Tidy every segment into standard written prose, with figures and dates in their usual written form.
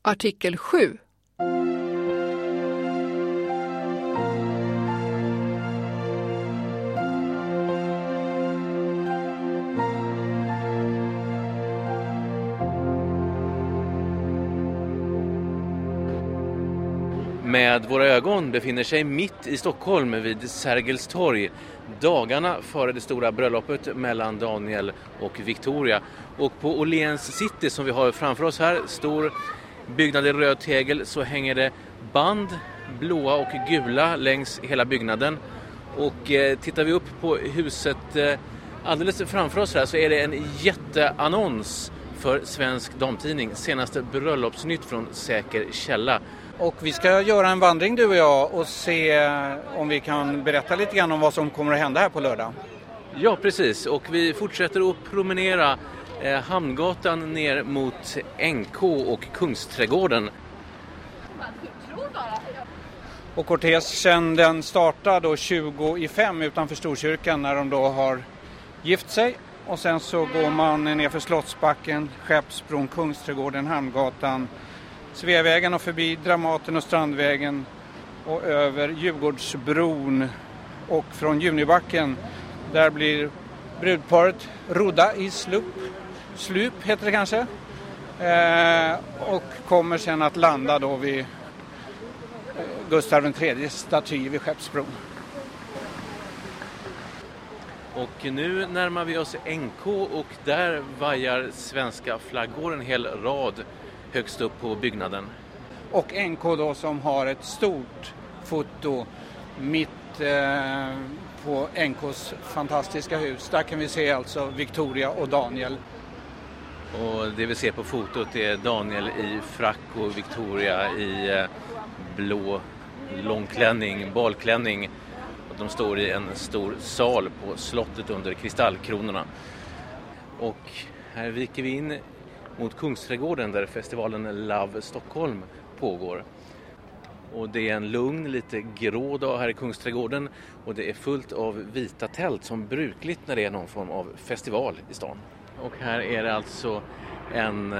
Artikel 7. Med våra ögon befinner sig mitt i Stockholm vid Sergels torg, dagarna före det stora bröllopet mellan Daniel och Victoria. Och på Åhléns City som vi har framför oss här, stor byggnad i röd tegel, så hänger det band, blåa och gula längs hela byggnaden. Och tittar vi upp på huset alldeles framför oss här så är det en jätteannons för Svensk Damtidning, senaste bröllopsnytt från säker källa. Och vi ska göra en vandring du och jag och se om vi kan berätta lite grann om vad som kommer att hända här på lördag. Ja, precis. Och vi fortsätter att promenera Hamngatan ner mot NK och Kungsträdgården. Och kortegen den startar då 20:05 utanför Storkyrkan när de då har gift sig. Och sen så går man ner för Slottsbacken, Skeppsbron, Kungsträdgården, Hamngatan, Sveavägen och förbi Dramaten och Strandvägen och över Djurgårdsbron, och från Junibacken där blir brudparet rodda i slup heter det kanske, och kommer sen att landa då vid Gustav III staty vid Skeppsbron. Och nu närmar vi oss NK och där vajar svenska flaggor en hel rad högst upp på byggnaden. Och NK då som har ett stort foto mitt på NKs fantastiska hus. Där kan vi se alltså Victoria och Daniel. Och det vi ser på fotot är Daniel i frack och Victoria i blå långklänning, balklänning. Och de står i en stor sal på slottet under kristallkronorna. Och här viker vi in mot Kungsträdgården där festivalen Love Stockholm pågår. Och det är en lugn, lite grå dag här i Kungsträdgården och det är fullt av vita tält som brukligt när det är någon form av festival i stan. Och här är det alltså en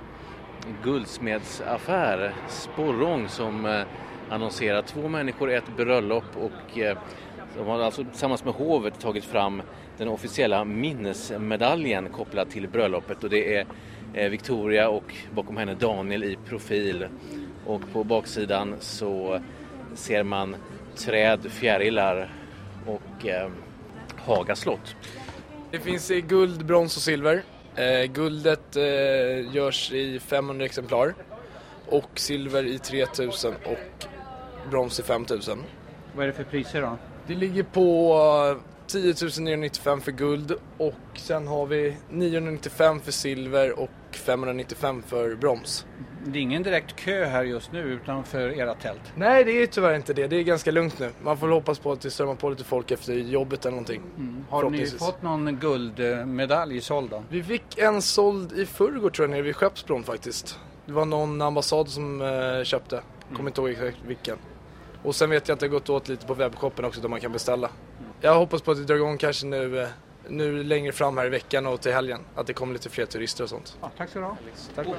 guldsmedsaffär, Sporrong, som annonserar 2 människor, ett bröllop, och de har alltså tillsammans med hovet tagit fram den officiella minnesmedaljen kopplad till bröllopet, och det är Victoria och bakom henne Daniel i profil. Och på baksidan så ser man träd, fjärilar och Haga slott. Det finns i guld, brons och silver. Guldet görs i 500 exemplar och silver i 3000 och brons i 5000. Vad är det för priser då? Det ligger på 10 995 för guld och sen har vi 995 för silver och 595 för brons. Det är ingen direkt kö här just nu utanför era tält. Nej, det är tyvärr inte det. Det är ganska lugnt nu. Man får hoppas på att det strömmar på lite folk efter jobbet eller någonting. Har ni fått någon guldmedalj såld då? Vi fick en såld i förrgår tror jag nere vid Skeppsbron faktiskt. Det var någon ambassad som köpte. Kommer inte ihåg exakt vilken. Och sen vet jag att det har gått åt lite på webbshoppen också där man kan beställa. Jag hoppas på att det drar igång kanske nu längre fram här i veckan och till helgen. Att det kommer lite fler turister och sånt. Ja, tack så du ha. Tack.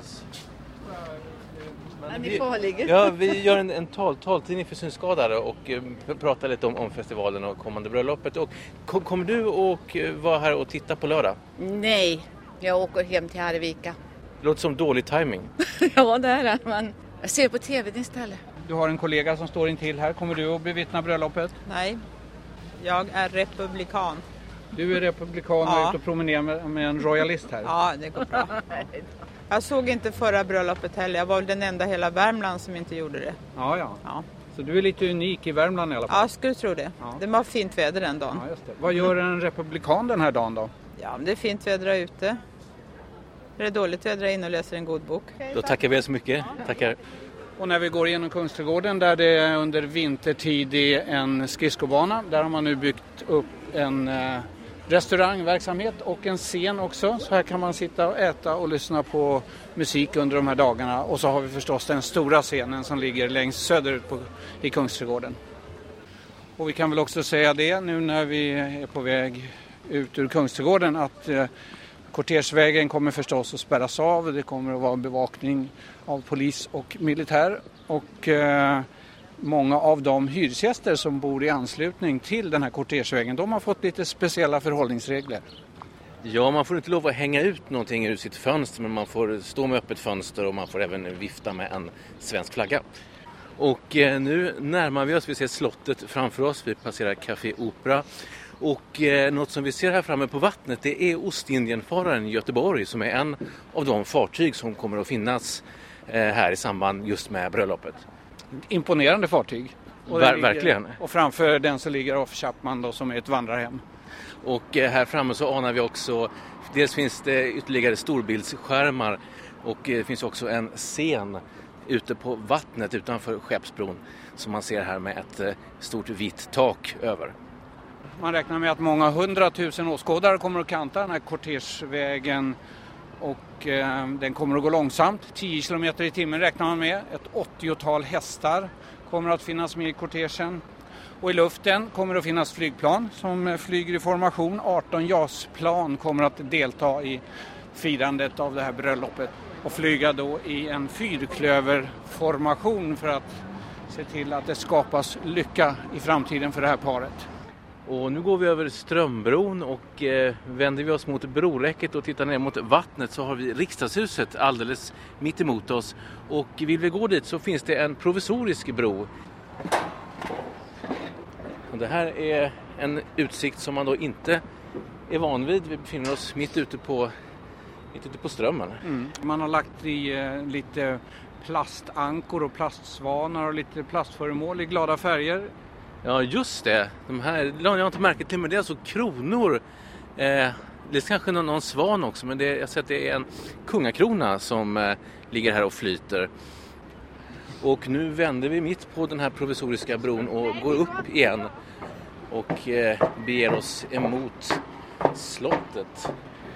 Ja, vi gör en taltidning för synskadade och pratar lite om festivalen och kommande bröllopet. Och kommer du och vara här och titta på lördag? Nej, jag åker hem till Arvika. Det låter som dålig timing. Ja, det är det. Men jag ser på tv istället. Du har en kollega som står intill här. Kommer du att bevittna bröllopet? Nej, jag är republikan. Du är republikan och är ute och promenerar med en royalist här. Ja, det går bra. Jag såg inte förra bröllopet heller. Jag var väl den enda i hela Värmland som inte gjorde det. Ja. Så du är lite unik i Värmland i alla fall? Ja, jag skulle tro det. Ja. Det var fint väder den dagen. Ja, just det. Vad gör en republikan den här dagen då? Ja, det är fint väder ute. Är det dåligt väder in och läser en god bok. Då tackar vi så mycket. Tackar. Och när vi går igenom Kungsträdgården där det under vintertid är en skridskobana, där har man nu byggt upp en restaurangverksamhet och en scen också. Så här kan man sitta och äta och lyssna på musik under de här dagarna. Och så har vi förstås den stora scenen som ligger längst söderut i Kungsträdgården. Och vi kan väl också säga det nu när vi är på väg ut ur Kungsträdgården att Kortersvägen kommer förstås att spärras av. Det kommer att vara bevakning av polis och militär. Och många av de hyresgäster som bor i anslutning till den här kortersvägen, de har fått lite speciella förhållningsregler. Ja, man får inte lov att hänga ut någonting ur sitt fönster, men man får stå med öppet fönster och man får även vifta med en svensk flagga. Och nu närmar vi oss, vi ser slottet framför oss, vi passerar Café Opera. Och något som vi ser här framme på vattnet, det är Ostindienfararen Göteborg som är en av de fartyg som kommer att finnas här i samband just med bröllopet. Imponerande fartyg. Och Verkligen. Och framför den så ligger Off Chapman då, som är ett vandrarhem. Och här framme så anar vi också, dels finns det ytterligare storbildsskärmar och det finns också en scen ute på vattnet utanför Skeppsbron som man ser här med ett stort vitt tak över. Man räknar med att många 100 000 åskådare kommer att kanta den här kortersvägen och den kommer att gå långsamt. 10 km i timmen räknar man med. Ett 80-tal hästar kommer att finnas med i kortegen. Och i luften kommer det att finnas flygplan som flyger i formation. 18 JAS-plan kommer att delta i firandet av det här bröllopet och flyga då i en fyrklöverformation för att se till att det skapas lycka i framtiden för det här paret. Och nu går vi över Strömbron och vänder vi oss mot broräcket och tittar ner mot vattnet så har vi riksdagshuset alldeles mitt emot oss. Och vill vi gå dit så finns det en provisorisk bro. Och det här är en utsikt som man då inte är van vid. Vi befinner oss mitt ute på Strömmen. Man har lagt i lite plastankor och plastsvanar och lite plastföremål i glada färger. Ja, just det. De här, jag har inte märkt till, men det är alltså kronor. Det är kanske någon svan också, men jag ser att det är en kungakrona som ligger här och flyter. Och nu vänder vi mitt på den här provisoriska bron och går upp igen och beger oss emot slottet.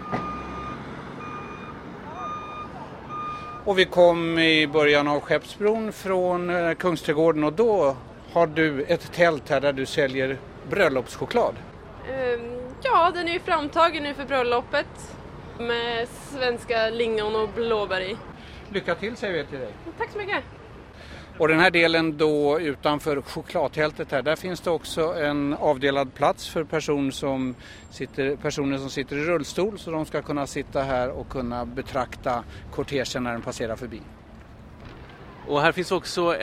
Och vi kom i början av Skeppsbron från Kungsträdgården och då har du ett tält här där du säljer bröllopschoklad. Ja, den är ju framtagen nu för bröllopet med svenska lingon och blåbär i. Lycka till säger vi till dig. Tack så mycket. Och den här delen då utanför chokladtältet här, där finns det också en avdelad plats för personer som sitter i rullstol så de ska kunna sitta här och kunna betrakta kortegen när den passerar förbi. Och här finns också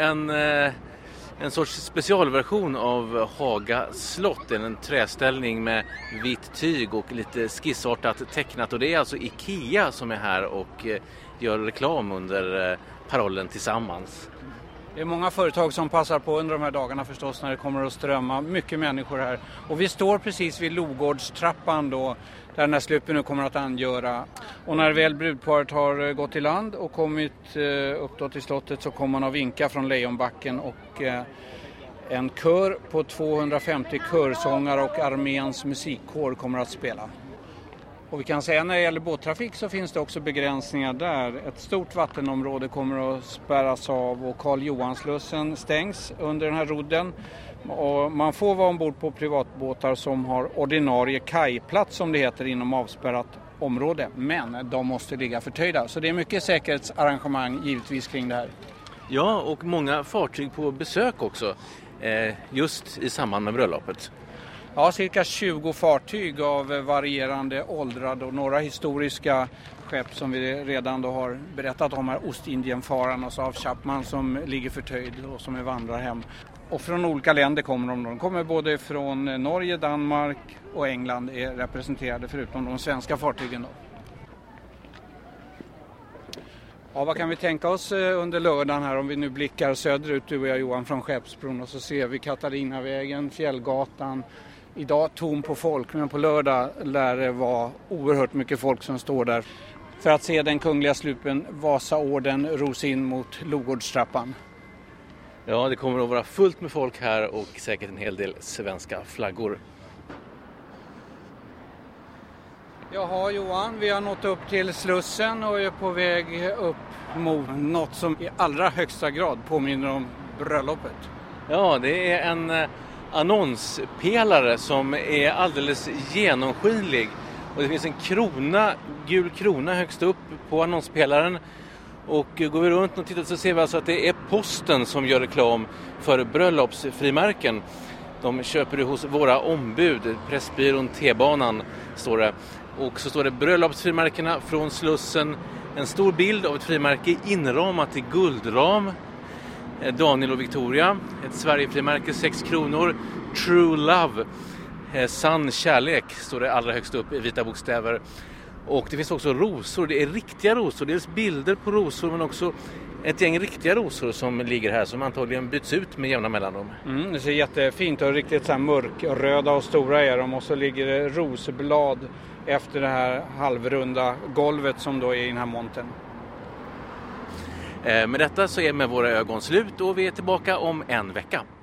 en sorts specialversion av Haga slott, en träställning med vitt tyg och lite skissartat tecknat. Och det är alltså IKEA som är här och gör reklam under parollen tillsammans. Det är många företag som passar på under de här dagarna förstås när det kommer att strömma mycket människor här. Och vi står precis vid Logårdstrappan då, där den här sluppen nu kommer att angöra. Och när väl brudparet har gått i land och kommit upp då till slottet så kommer man att vinka från Lejonbacken och en kör på 250 körsångare och arméns musikkår kommer att spela. Och vi kan säga när det gäller båttrafik så finns det också begränsningar där. Ett stort vattenområde kommer att spärras av och Karl Johanslussen stängs under den här rodden. Och man får vara ombord på privatbåtar som har ordinarie kajplats som det heter inom avspärrat område. Men de måste ligga förtöjda. Så det är mycket säkerhetsarrangemang givetvis kring det här. Ja, och många fartyg på besök också just i samband med bröllopet. Ja, cirka 20 fartyg av varierande åldrar och några historiska skepp som vi redan då har berättat om här. Ostindienfararen och Off Chapman som ligger förtöjd och som är vandrarhem. Och från olika länder kommer de. De kommer både från Norge, Danmark och England är representerade förutom de svenska fartygen då. Ja, vad kan vi tänka oss under lördagen här om vi nu blickar söderut, du och jag Johan, från Skeppsbron och så ser vi Katarinavägen, Fjällgatan. Idag tom på folk, men på lördag lär det vara oerhört mycket folk som står där för att se den kungliga sluppen Vasaorden rosa in mot Logårdstrappan. Ja, det kommer att vara fullt med folk här och säkert en hel del svenska flaggor. Jaha Johan, vi har nått upp till Slussen och är på väg upp mot något som i allra högsta grad påminner om bröllopet. Ja, det är en annonspelare som är alldeles genomskinlig Och det finns en krona, gul krona högst upp på annonspelaren. Och går vi runt och tittar så ser vi alltså att det är posten som gör reklam för bröllopsfrimärken. De köper det hos våra ombud, Pressbyrån T-banan står det. Och så står det bröllopsfrimärkena från Slussen. En stor bild av ett frimärke inramat i guldram. Daniel och Victoria. Ett Sverigefrimärke 6 kronor. True Love. Sann kärlek står det allra högst upp i vita bokstäver. Och det finns också rosor. Det är riktiga rosor. Dels bilder på rosor men också ett gäng riktiga rosor som ligger här som antagligen byts ut med jämna mellanrum. Det ser jättefint och riktigt så här mörkröda och stora är de. Och så ligger det rosblad efter det här halvrunda golvet som då är i den här montern. Med detta så är med våra ögon slut och vi är tillbaka om en vecka.